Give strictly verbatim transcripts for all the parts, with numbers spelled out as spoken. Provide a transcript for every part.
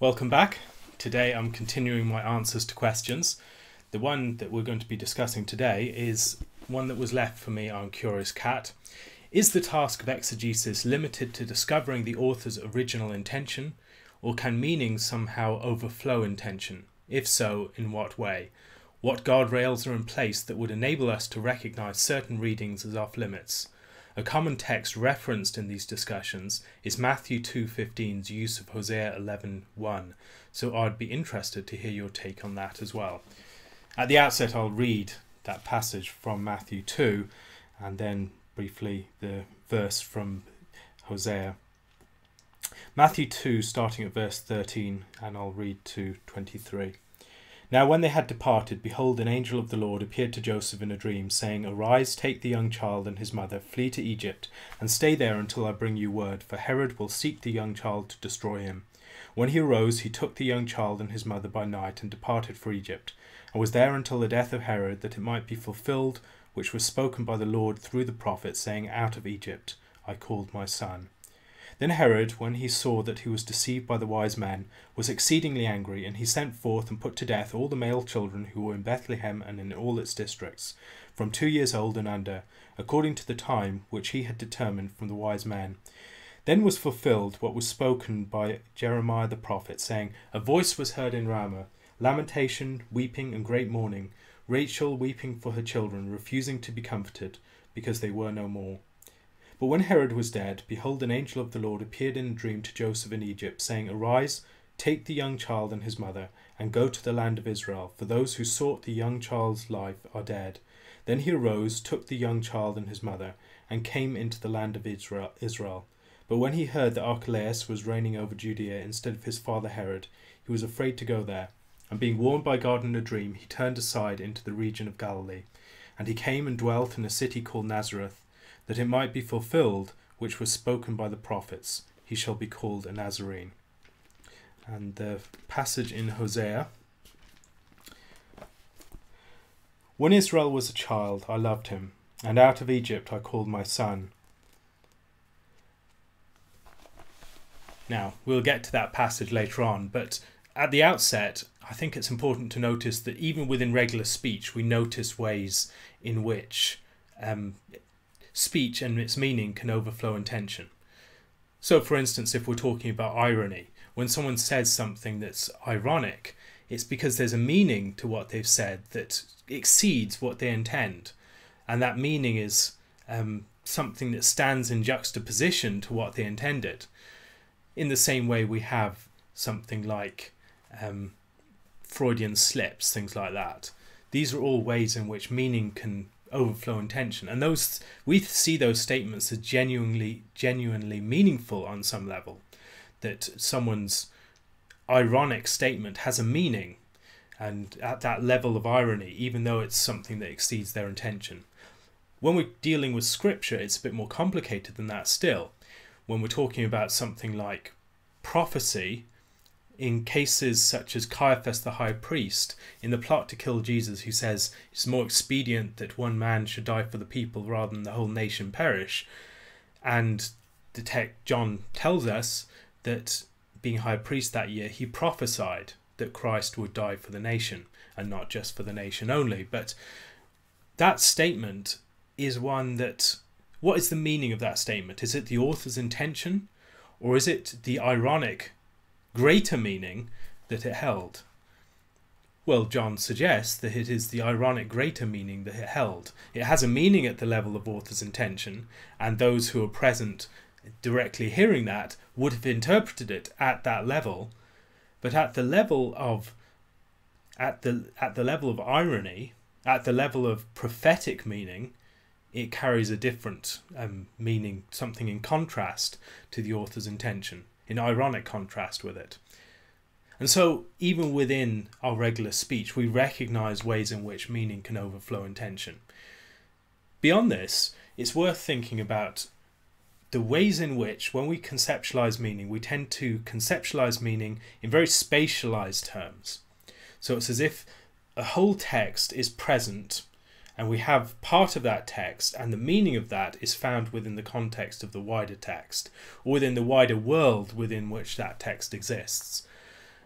Welcome back. Today I'm continuing my answers to questions. The one that we're going to be discussing today is one that was left for me on Curious Cat. Is the task of exegesis limited to discovering the author's original intention, or can meaning somehow overflow intention? If so, in what way? What guardrails are in place that would enable us to recognise certain readings as off limits? A common text referenced in these discussions is Matthew two fifteen's use of Hosea eleven one, so I'd be interested to hear your take on that as well. At the outset I'll read that passage from Matthew two and then briefly the verse from Hosea. Matthew two, starting at verse thirteen, and I'll read to twenty-three. Now when they had departed, behold, an angel of the Lord appeared to Joseph in a dream, saying, Arise, take the young child and his mother, flee to Egypt, and stay there until I bring you word, for Herod will seek the young child to destroy him. When he arose, he took the young child and his mother by night, and departed for Egypt, and was there until the death of Herod, that it might be fulfilled, which was spoken by the Lord through the prophet, saying, Out of Egypt I called my son. Then Herod, when he saw that he was deceived by the wise men, was exceedingly angry, and he sent forth and put to death all the male children who were in Bethlehem and in all its districts, from two years old and under, according to the time which he had determined from the wise men. Then was fulfilled what was spoken by Jeremiah the prophet, saying, A voice was heard in Ramah, lamentation, weeping, and great mourning, Rachel weeping for her children, refusing to be comforted, because they were no more. But when Herod was dead, behold, an angel of the Lord appeared in a dream to Joseph in Egypt, saying, Arise, take the young child and his mother, and go to the land of Israel, for those who sought the young child's life are dead. Then he arose, took the young child and his mother, and came into the land of Israel. Israel. But when he heard that Archelaus was reigning over Judea instead of his father Herod, he was afraid to go there. And being warned by God in a dream, he turned aside into the region of Galilee. And he came and dwelt in a city called Nazareth, that it might be fulfilled which was spoken by the prophets, he shall be called a Nazarene. And the passage in Hosea. When Israel was a child, I loved him, and out of Egypt I called my son. Now, we'll get to that passage later on, but at the outset, I think it's important to notice that even within regular speech, we notice ways in which um, speech and its meaning can overflow intention. So, for instance, if we're talking about irony, when someone says something that's ironic, it's because there's a meaning to what they've said that exceeds what they intend. And that meaning is um, something that stands in juxtaposition to what they intended. In the same way we have something like um, Freudian slips, things like that. These are all ways in which meaning can overflow intention, and those we see those statements as genuinely genuinely meaningful on some level, that someone's ironic statement has a meaning, and at that level of irony, even though it's something that exceeds their intention. When we're dealing with scripture, it's a bit more complicated than that still. When we're talking about something like prophecy, in cases such as Caiaphas the high priest, in the plot to kill Jesus, who says it's more expedient that one man should die for the people rather than the whole nation perish. And the text, John tells us that being high priest that year, he prophesied that Christ would die for the nation, and not just for the nation only. But that statement is one that, what is the meaning of that statement? Is it the author's intention, or is it the ironic greater meaning that it held? Well, John suggests that it is the ironic greater meaning that it held. It has a meaning at the level of author's intention, and those who are present directly hearing that would have interpreted it at that level. But at the level of at the at the level of irony, at the level of prophetic meaning, it carries a different um, meaning, something in contrast to the author's intention, in ironic contrast with it. And so even within our regular speech, we recognize ways in which meaning can overflow intention. Beyond this, it's worth thinking about the ways in which, when we conceptualize meaning, we tend to conceptualize meaning in very spatialized terms. So it's as if a whole text is present, and we have part of that text, and the meaning of that is found within the context of the wider text, or within the wider world within which that text exists.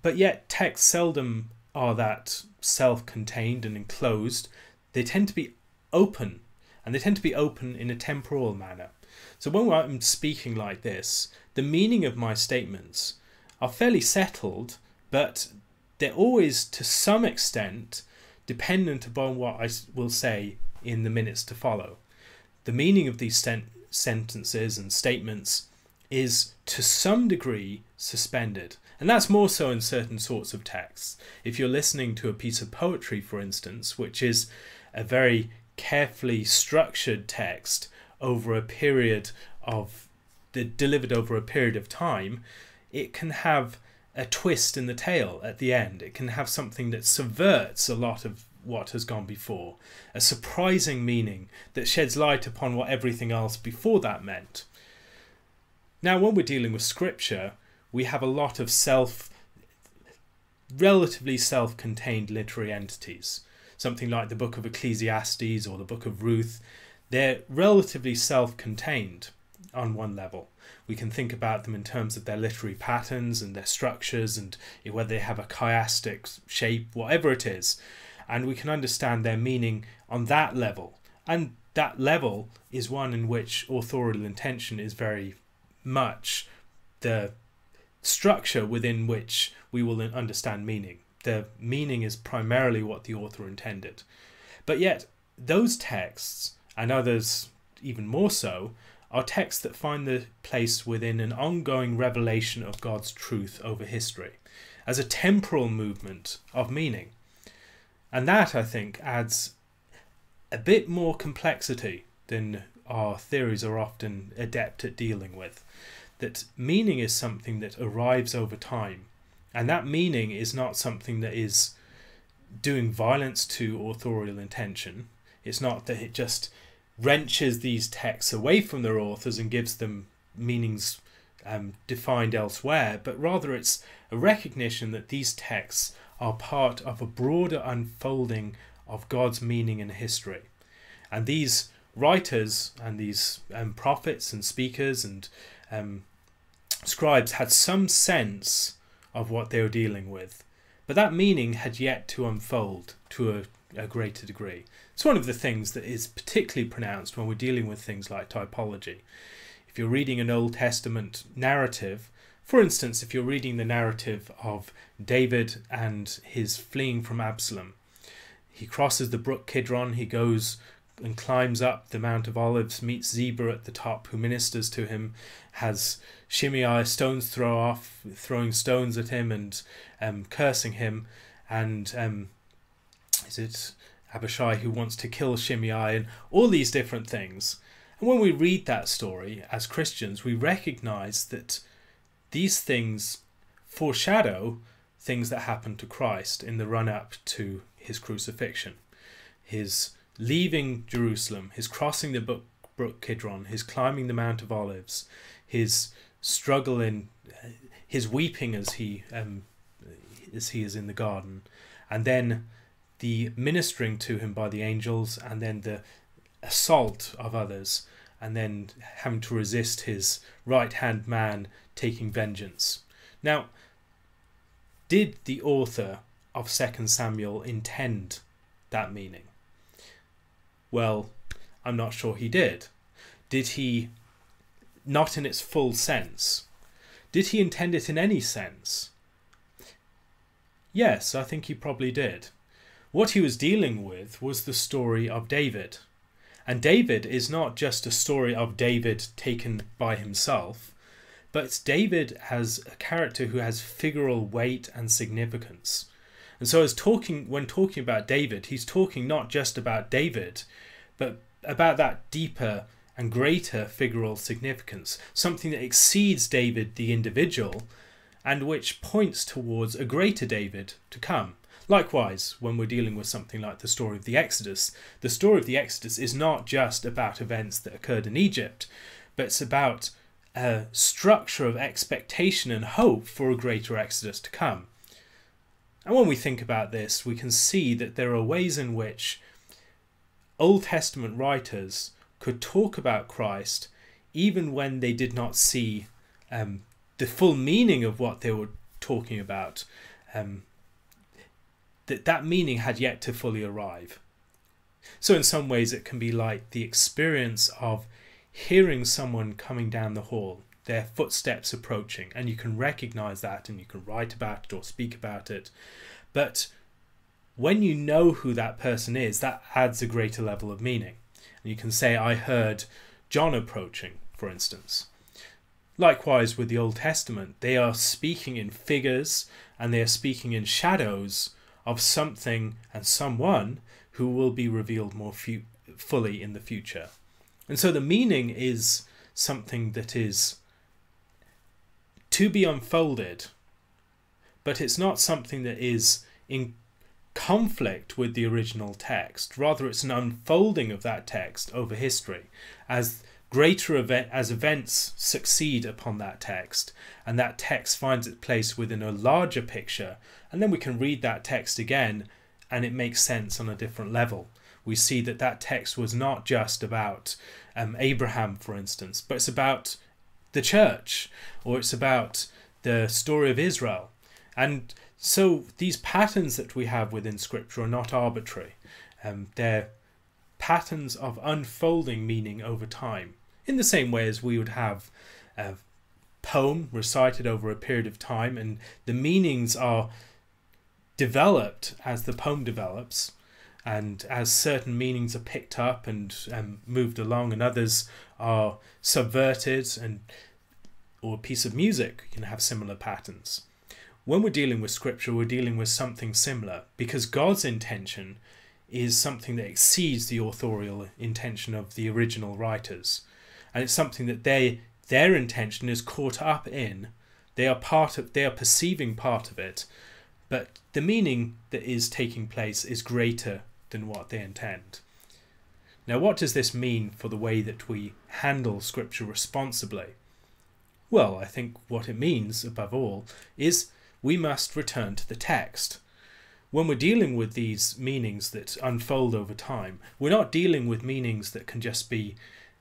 But yet texts seldom are that self-contained and enclosed. They tend to be open, and they tend to be open in a temporal manner. So when I'm speaking like this, the meaning of my statements are fairly settled, but they're always to some extent dependent upon what I will say in the minutes to follow. The meaning of these sen- sentences and statements is to some degree suspended. And that's more so in certain sorts of texts. If you're listening to a piece of poetry, for instance, which is a very carefully structured text over a period of, the, delivered over a period of time, it can have a twist in the tale at the end. It can have something that subverts a lot of what has gone before, a surprising meaning that sheds light upon what everything else before that meant. Now, when we're dealing with scripture, we have a lot of self, relatively self-contained literary entities. Something like the book of Ecclesiastes or the book of Ruth. They're relatively self-contained on one level. We can think about them in terms of their literary patterns and their structures and whether they have a chiastic shape, whatever it is. And we can understand their meaning on that level. And that level is one in which authorial intention is very much the structure within which we will understand meaning. The meaning is primarily what the author intended. But yet, those texts, and others even more so, are texts that find their place within an ongoing revelation of God's truth over history, as a temporal movement of meaning. And that, I think, adds a bit more complexity than our theories are often adept at dealing with. That meaning is something that arrives over time, and that meaning is not something that is doing violence to authorial intention. It's not that it just wrenches these texts away from their authors and gives them meanings um, defined elsewhere, but rather it's a recognition that these texts are part of a broader unfolding of God's meaning in history. And these writers and these um, prophets and speakers and um, scribes had some sense of what they were dealing with, but that meaning had yet to unfold to a, a greater degree. It's one of the things that is particularly pronounced when we're dealing with things like typology. If you're reading an Old Testament narrative, for instance, if you're reading the narrative of David and his fleeing from Absalom, he crosses the brook Kidron, he goes and climbs up the Mount of Olives, meets Ziba at the top, who ministers to him, has Shimei stones throw off, throwing stones at him and um, cursing him, and um, is it Abishai who wants to kill Shimei, and all these different things. And when we read that story as Christians, we recognize that these things foreshadow things that happened to Christ in the run-up to his crucifixion. His leaving Jerusalem, his crossing the brook, brook Kidron, his climbing the Mount of Olives, his struggle in, his weeping as he um, as he is in the garden, and then the ministering to him by the angels, and then the assault of others, and then having to resist his right-hand man taking vengeance. Now, did the author of Second Samuel intend that meaning? Well, I'm not sure he did. Did he? Not in its full sense. Did he intend it in any sense? Yes, I think he probably did. What he was dealing with was the story of David. And David is not just a story of David taken by himself, but it's David as a character who has figural weight and significance. And so as talking, when talking about David, he's talking not just about David, but about that deeper and greater figural significance, something that exceeds David the individual, and which points towards a greater David to come. Likewise, when we're dealing with something like the story of the Exodus, the story of the Exodus is not just about events that occurred in Egypt, but it's about a structure of expectation and hope for a greater Exodus to come. And when we think about this, we can see that there are ways in which Old Testament writers could talk about Christ even when they did not see um, the full meaning of what they were talking about um, that that meaning had yet to fully arrive. So in some ways it can be like the experience of hearing someone coming down the hall, their footsteps approaching, and you can recognize that and you can write about it or speak about it. But when you know who that person is, that adds a greater level of meaning. And you can say, I heard John approaching, for instance. Likewise with the Old Testament, they are speaking in figures and they are speaking in shadows of something and someone who will be revealed more fu- fully in the future. And so the meaning is something that is to be unfolded, but it's not something that is in conflict with the original text. Rather, it's an unfolding of that text over history as greater event as events succeed upon that text, and that text finds its place within a larger picture, and then we can read that text again and it makes sense on a different level. We see that that text was not just about um, Abraham, for instance, but it's about the church, or it's about the story of Israel. And so these patterns that we have within Scripture are not arbitrary. Um, they're patterns of unfolding meaning over time, in the same way as we would have a poem recited over a period of time, and the meanings are developed as the poem develops, and as certain meanings are picked up and um, moved along, and others are subverted, and or a piece of music can have similar patterns. When we're dealing with Scripture, we're dealing with something similar, because God's intention is something that exceeds the authorial intention of the original writers. And it's something that they their intention is caught up in. They are part of they are perceiving part of it, but the meaning that is taking place is greater than what they intend. Now, what does this mean for the way that we handle Scripture responsibly? Well, I think what it means, above all, is we must return to the text. When we're dealing with these meanings that unfold over time, we're not dealing with meanings that can just be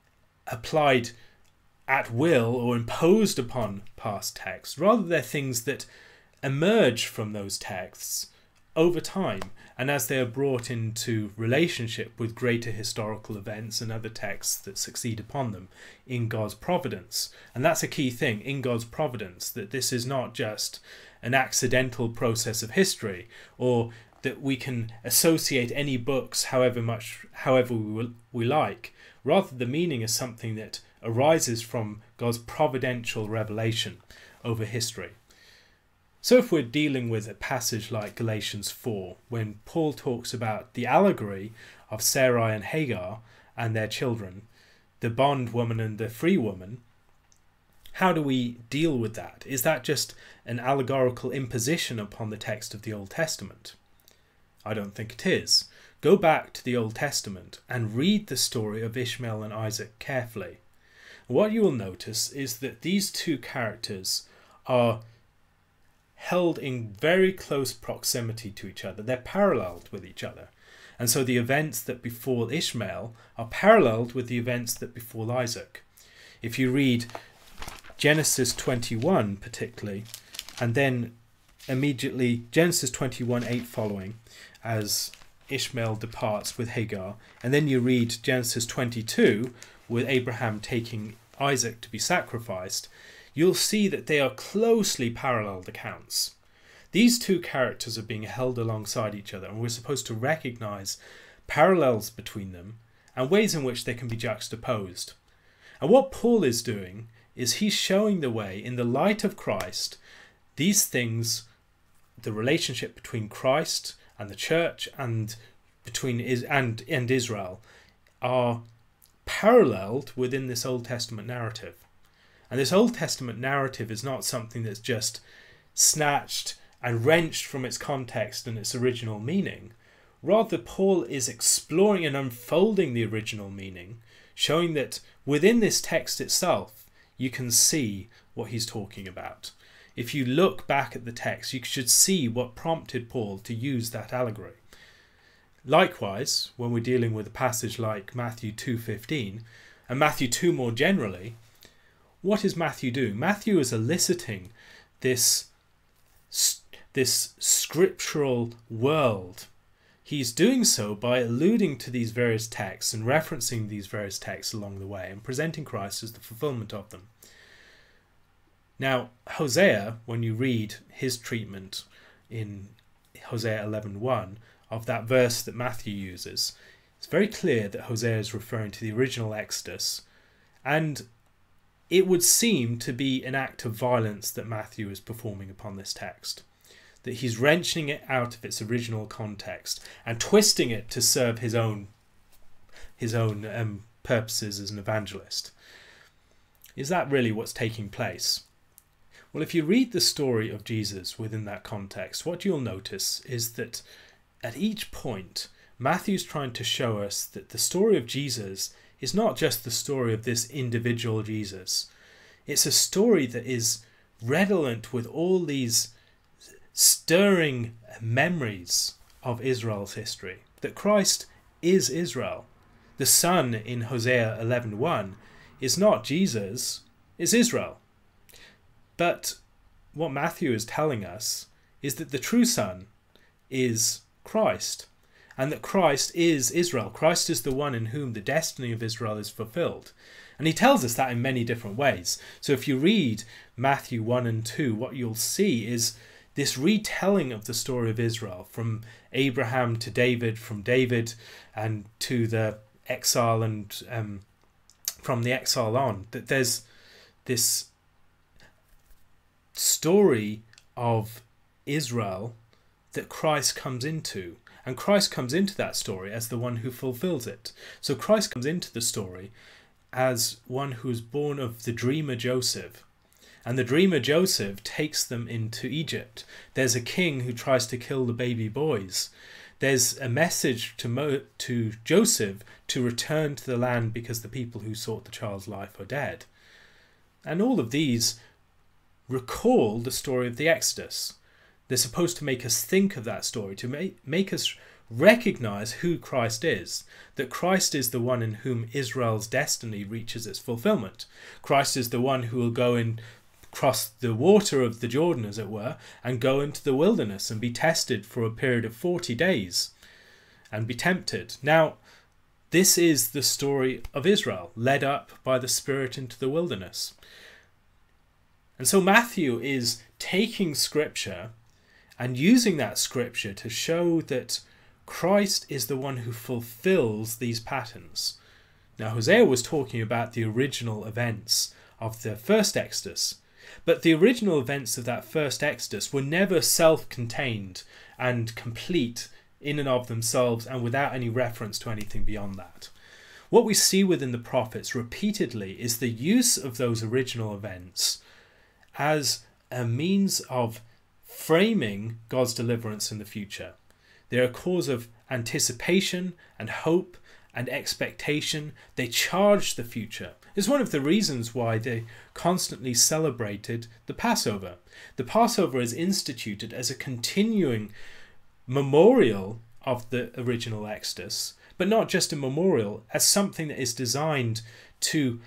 applied at will or imposed upon past texts. Rather, they're things that emerge from those texts over time, and as they are brought into relationship with greater historical events and other texts that succeed upon them in God's providence. And that's a key thing, in God's providence, that this is not just an accidental process of history, or that we can associate any books however much however we, will, we like. Rather, the meaning is something that arises from God's providential revelation over history. So if we're dealing with a passage like Galatians four, when Paul talks about the allegory of Sarai and Hagar and their children, the bondwoman and the free woman, how do we deal with that? Is that just an allegorical imposition upon the text of the Old Testament? I don't think it is. Go back to the Old Testament and read the story of Ishmael and Isaac carefully. What you will notice is that these two characters are held in very close proximity to each other. They're paralleled with each other. And so the events that befall Ishmael are paralleled with the events that befall Isaac. If you read Genesis twenty-one particularly, and then immediately Genesis twenty-one eight following, as Ishmael departs with Hagar, and then you read Genesis twenty-two with Abraham taking Isaac to be sacrificed, you'll see that they are closely paralleled accounts. These two characters are being held alongside each other, and we're supposed to recognize parallels between them and ways in which they can be juxtaposed. And what Paul is doing is he's showing the way in the light of Christ. These things, the relationship between Christ and the church and between is and, and Israel, are paralleled within this Old Testament narrative. And this Old Testament narrative is not something that's just snatched and wrenched from its context and its original meaning. Rather, Paul is exploring and unfolding the original meaning, showing that within this text itself, you can see what he's talking about. If you look back at the text, you should see what prompted Paul to use that allegory. Likewise, when we're dealing with a passage like Matthew two fifteen, and Matthew two more generally, what is Matthew doing? Matthew is eliciting this, this scriptural world, he's doing so by alluding to these various texts and referencing these various texts along the way and presenting Christ as the fulfillment of them. Now, Hosea, when you read his treatment in Hosea eleven one of that verse that Matthew uses, it's very clear that Hosea is referring to the original Exodus, and it would seem to be an act of violence that Matthew is performing upon this text, that he's wrenching it out of its original context and twisting it to serve his own his own um, purposes as an evangelist. Is that really what's taking place? Well, if you read the story of Jesus within that context, what you'll notice is that at each point, Matthew's trying to show us that the story of Jesus is not just the story of this individual Jesus. It's a story that is redolent with all these stirring memories of Israel's history. That Christ is Israel. The Son in Hosea eleven one is not Jesus, it's Israel. But what Matthew is telling us is that the true Son is Christ, and that Christ is Israel. Christ is the one in whom the destiny of Israel is fulfilled. And he tells us that in many different ways. So if you read Matthew one and two, what you'll see is this retelling of the story of Israel, from Abraham to David, from David and to the exile, and um, from the exile on, that there's this story of Israel that Christ comes into. And Christ comes into that story as the one who fulfills it. So Christ comes into the story as one who is born of the dreamer Joseph. And the dreamer Joseph takes them into Egypt. There's a king who tries to kill the baby boys. There's a message to Mo- to Joseph to return to the land because the people who sought the child's life are dead. And all of these recall the story of the Exodus. They're supposed to make us think of that story, to make, make us recognize who Christ is, that Christ is the one in whom Israel's destiny reaches its fulfillment. Christ is the one who will go and cross the water of the Jordan, as it were, and go into the wilderness and be tested for a period of forty days and be tempted. Now, this is the story of Israel, led up by the Spirit into the wilderness. And so Matthew is taking scripture and using that scripture to show that Christ is the one who fulfills these patterns. Now, Hosea was talking about the original events of the first Exodus, but the original events of that first Exodus were never self-contained and complete in and of themselves and without any reference to anything beyond that. What we see within the prophets repeatedly is the use of those original events as a means of framing God's deliverance in the future. They're a cause of anticipation and hope and expectation. They charge the future. It's one of the reasons why they constantly celebrated the Passover. The Passover is instituted as a continuing memorial of the original Exodus, but not just a memorial, as something that is designed to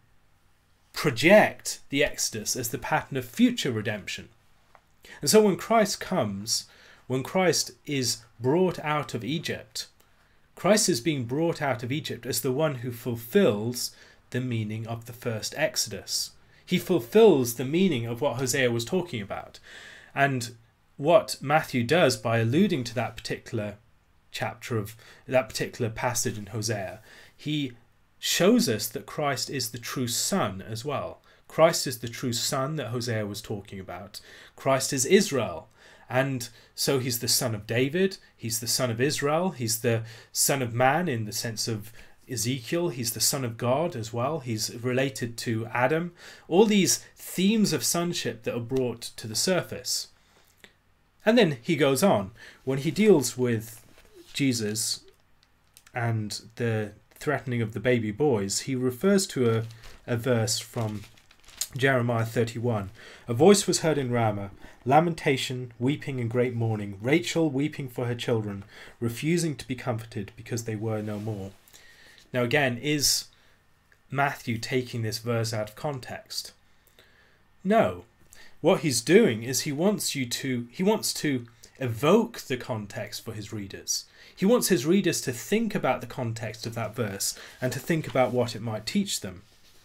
project the Exodus as the pattern of future redemption. And so when Christ comes, when Christ is brought out of Egypt, Christ is being brought out of Egypt as the one who fulfills the meaning of the first Exodus. He fulfills the meaning of what Hosea was talking about. And what Matthew does by alluding to that particular chapter of that particular passage in Hosea, he shows us that Christ is the true Son as well. Christ is the true Son that Hosea was talking about. Christ is Israel. And so he's the son of David, he's the son of Israel, he's the son of man in the sense of Ezekiel, he's the son of God as well, he's related to Adam. All these themes of sonship that are brought to the surface. And then he goes on. When he deals with Jesus and the threatening of the baby boys, he refers to a, a verse from Jeremiah thirty-one. A voice was heard in Ramah, lamentation, weeping and great mourning, Rachel weeping for her children, refusing to be comforted because they were no more. Now again, is Matthew taking this verse out of context? No. what he's doing is he wants you to, he wants to evoke the context for his readers. He wants his readers to think about the context of that verse and to think about what it might teach them.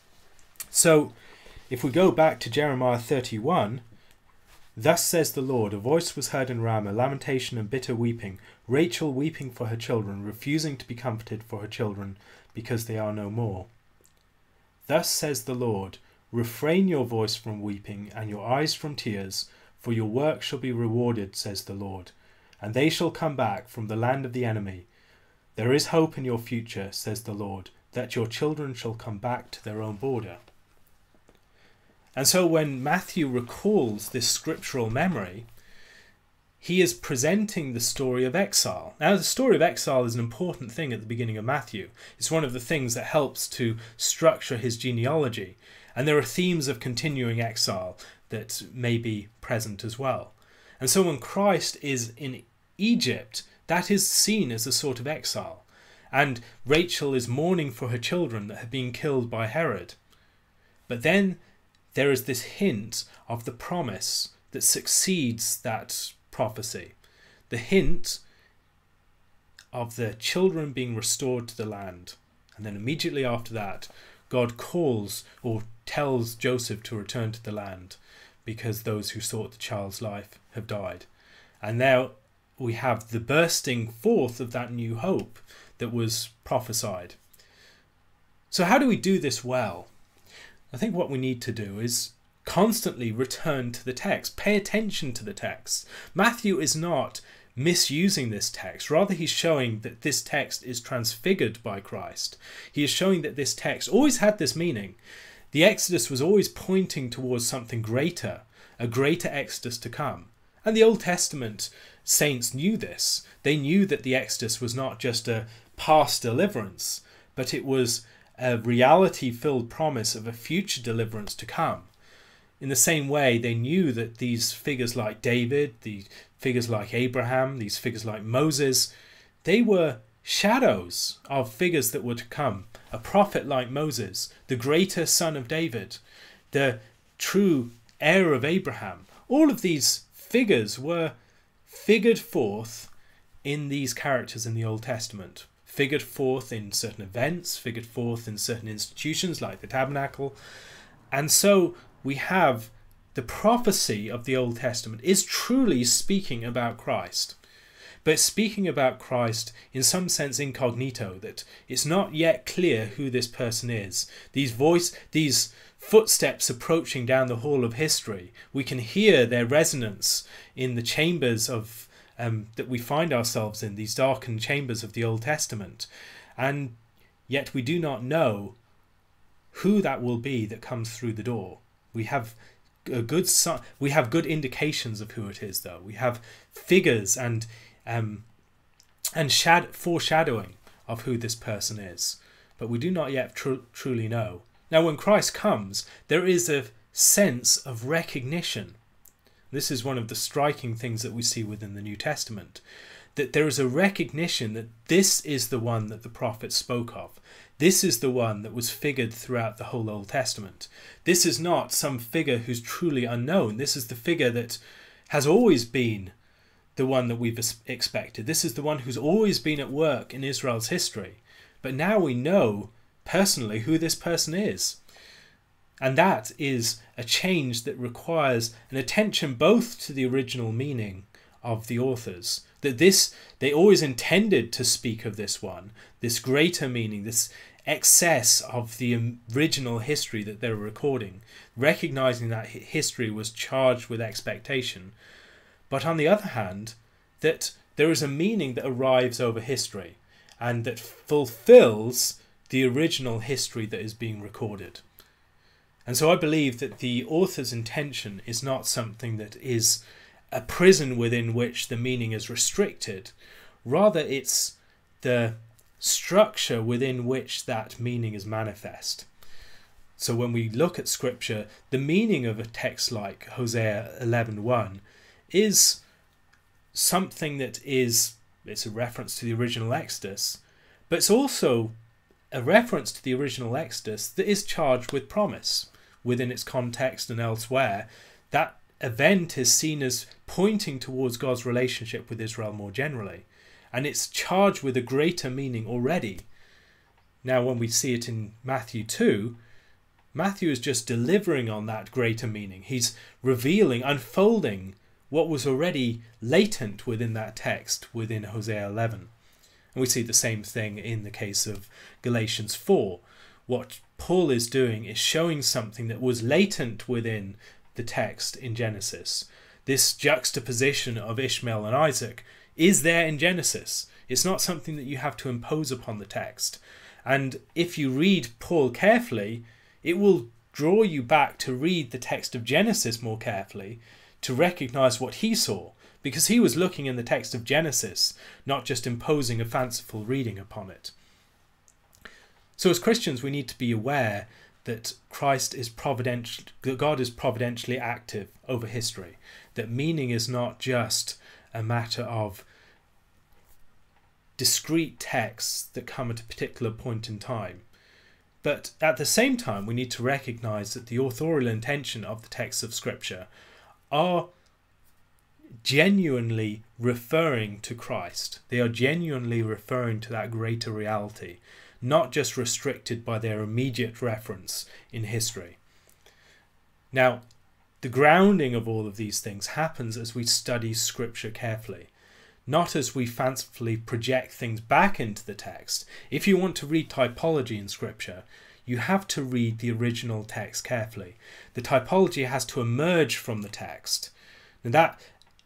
So if we go back to Jeremiah thirty-one, thus says the Lord, a voice was heard in Ramah, lamentation and bitter weeping, Rachel weeping for her children, refusing to be comforted for her children, because they are no more. Thus says the Lord, refrain your voice from weeping and your eyes from tears, for your work shall be rewarded, says the Lord, and they shall come back from the land of the enemy. There is hope in your future, says the Lord, that your children shall come back to their own border. And so when Matthew recalls this scriptural memory, he is presenting the story of exile. Now, the story of exile is an important thing at the beginning of Matthew. It's one of the things that helps to structure his genealogy. And there are themes of continuing exile that may be present as well. And so when Christ is in Egypt, that is seen as a sort of exile. And Rachel is mourning for her children that have been killed by Herod. But then there is this hint of the promise that succeeds that prophecy. The hint of the children being restored to the land. And then immediately after that, God calls or tells Joseph to return to the land because those who sought the child's life have died. And now we have the bursting forth of that new hope that was prophesied. So how do we do this well? I think what we need to do is constantly return to the text, pay attention to the text. Matthew is not misusing this text. Rather, he's showing that this text is transfigured by Christ. He is showing that this text always had this meaning. The Exodus was always pointing towards something greater, a greater Exodus to come. And the Old Testament saints knew this. They knew that the Exodus was not just a past deliverance, but it was a reality-filled promise of a future deliverance to come. In the same way, they knew that these figures like David, the figures like Abraham, these figures like Moses, they were shadows of figures that were to come. A prophet like Moses, the greater son of David, the true heir of Abraham. All of these figures were figured forth in these characters in the Old Testament. Figured forth in certain events, figured forth in certain institutions like the tabernacle. And so we have the prophecy of the Old Testament is truly speaking about Christ. But speaking about Christ in some sense incognito, that it's not yet clear who this person is. These voice, these footsteps approaching down the hall of history, we can hear their resonance in the chambers of um, that we find ourselves in, these darkened chambers of the Old Testament. And yet we do not know who that will be that comes through the door. We have a good we have good indications of who it is, though. We have figures and um, and shad foreshadowing of who this person is, but we do not yet tr truly know. Now, when Christ comes, there is a sense of recognition. This is one of the striking things that we see within the New Testament, that there is a recognition that this is the one that the prophets spoke of. This is the one that was figured throughout the whole Old Testament. This is not some figure who's truly unknown. This is the figure that has always been the one that we've expected. This is the one who's always been at work in Israel's history. But now we know personally who this person is. And that is a change that requires an attention both to the original meaning of the authors, that this, they always intended to speak of this one, this greater meaning, this excess of the original history that they were recording, recognizing that history was charged with expectation. But on the other hand, that there is a meaning that arrives over history and that fulfills the original history that is being recorded. And so I believe that the author's intention is not something that is a prison within which the meaning is restricted. Rather, it's the structure within which that meaning is manifest. So when we look at Scripture, the meaning of a text like Hosea eleven one is something that is, it's a reference to the original Exodus, but it's also a reference to the original Exodus that is charged with promise within its context and elsewhere. That event is seen as pointing towards God's relationship with Israel more generally, and it's charged with a greater meaning already. Now, when we see it in Matthew two, Matthew is just delivering on that greater meaning. He's revealing, unfolding what was already latent within that text within Hosea eleven. And we see the same thing in the case of Galatians four. What Paul is doing is showing something that was latent within the text in Genesis. This juxtaposition of Ishmael and Isaac is there in Genesis. It's not something that you have to impose upon the text. And if you read Paul carefully, it will draw you back to read the text of Genesis more carefully, to recognize what he saw, because he was looking in the text of Genesis, not just imposing a fanciful reading upon it. So as Christians, we need to be aware that Christ is providential, that God is providentially active over history, that meaning is not just a matter of discrete texts that come at a particular point in time. But at the same time, we need to recognize that the authorial intention of the texts of Scripture are genuinely referring to Christ. They are genuinely referring to that greater reality, not just restricted by their immediate reference in history. Now, the grounding of all of these things happens as we study Scripture carefully, not as we fancifully project things back into the text. If you want to read typology in Scripture, you have to read the original text carefully. The typology has to emerge from the text. And that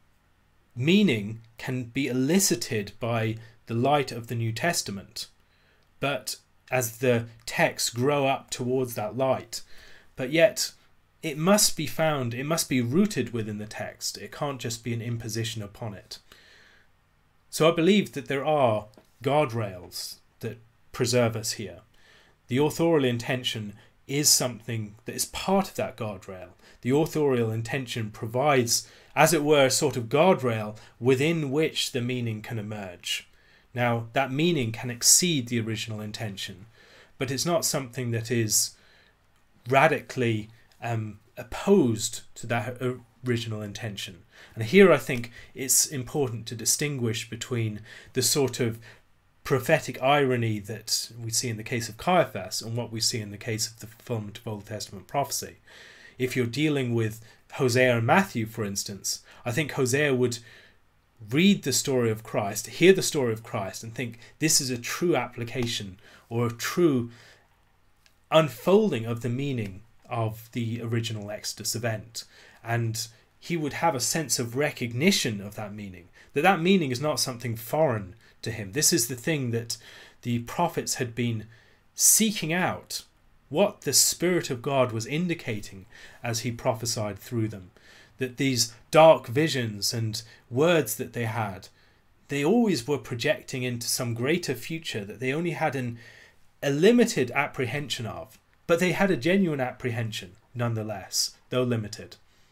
meaning can be elicited by the light of the New Testament. But as the texts grow up towards that light, but yet it must be found, it must be rooted within the text. It can't just be an imposition upon it. So I believe that there are guardrails that preserve us here. The authorial intention is something that is part of that guardrail. The authorial intention provides, as it were, a sort of guardrail within which the meaning can emerge. Now, that meaning can exceed the original intention, but it's not something that is radically um, opposed to that original intention. And here I think it's important to distinguish between the sort of prophetic irony that we see in the case of Caiaphas and what we see in the case of the fulfillment of Old Testament prophecy. If you're dealing with Hosea and Matthew, for instance, I think Hosea would read the story of Christ, hear the story of Christ, and think this is a true application or a true unfolding of the meaning of the original Exodus event. And he would have a sense of recognition of that meaning, that that meaning is not something foreign to him. This is the thing that the prophets had been seeking out, what the Spirit of God was indicating as he prophesied through them. That these dark visions and words that they had, they always were projecting into some greater future that they only had an, a limited apprehension of, but they had a genuine apprehension nonetheless, though limited.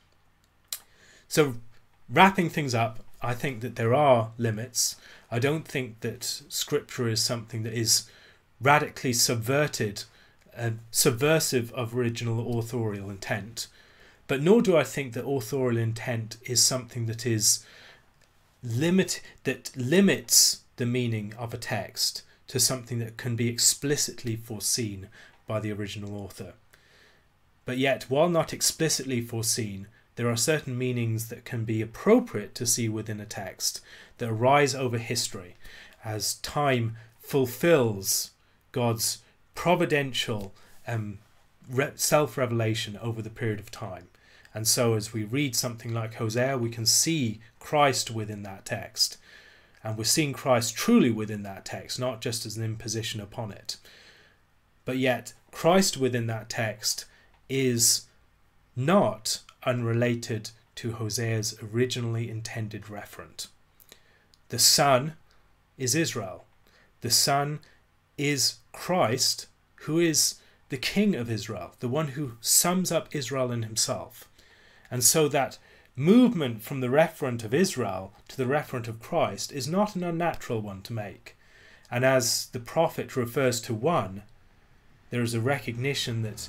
So wrapping things up, I think that there are limits. I don't think that Scripture is something that is radically subverted and subversive of original authorial intent. But nor do I think that authorial intent is something that is limit that limits the meaning of a text to something that can be explicitly foreseen by the original author. But yet, while not explicitly foreseen, there are certain meanings that can be appropriate to see within a text that arise over history as time fulfills God's providential um, self-revelation over the period of time. And so as we read something like Hosea, we can see Christ within that text. And we're seeing Christ truly within that text, not just as an imposition upon it. But yet, Christ within that text is not unrelated to Hosea's originally intended referent. The Son is Israel. The Son is Christ, who is the King of Israel, the one who sums up Israel in himself. And so that movement from the referent of Israel to the referent of Christ is not an unnatural one to make. And as the prophet refers to one, there is a recognition that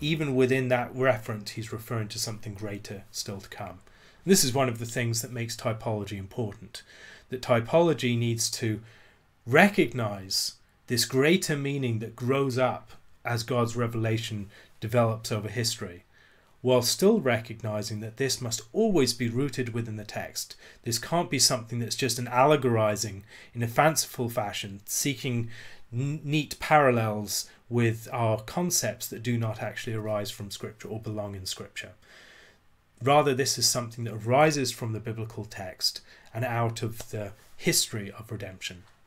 even within that reference, he's referring to something greater still to come. And this is one of the things that makes typology important, that typology needs to recognize this greater meaning that grows up as God's revelation develops over history, while still recognizing that this must always be rooted within the text. This can't be something that's just an allegorizing in a fanciful fashion, seeking neat parallels with our concepts that do not actually arise from Scripture or belong in Scripture. Rather, this is something that arises from the biblical text and out of the history of redemption.